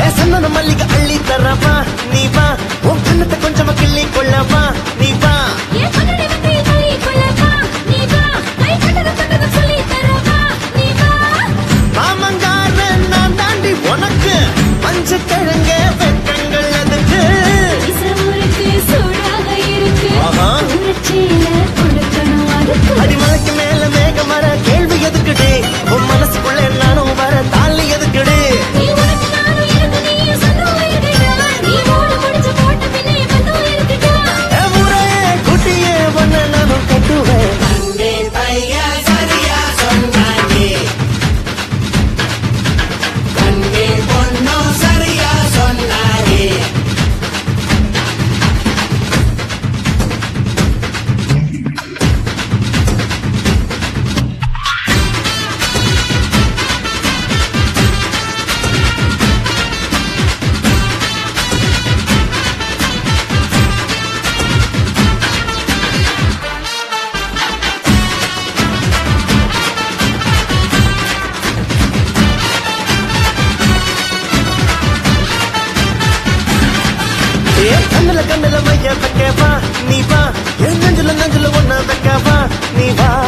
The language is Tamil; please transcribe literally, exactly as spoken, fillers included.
சந்தன மல்லிகை அள்ளி தரவா நீ வா உன் கண்ணத்தை கொஞ்சமா கிள்ளி கொள்ளவா நீ வா மாமங்கார நான் தாண்டி உனக்கு மஞ்ச கிழங்க வெக்கங்கள் அதுக்கு அடிமலைக்கு மேல மேகம் வர கேள்வி எதுக்குடி உன் மனசுக்குள்ள நானும் வர தாலி எதுக்குடி குட்டியே ஒன்ன நானும் கட்டுவேன் கண்ணுல கண்ணுல மைய வைக்கவா நீ வா என் நெஞ்சுல நெஞ்சுல ஒன்ன வைக்கவா நீ வா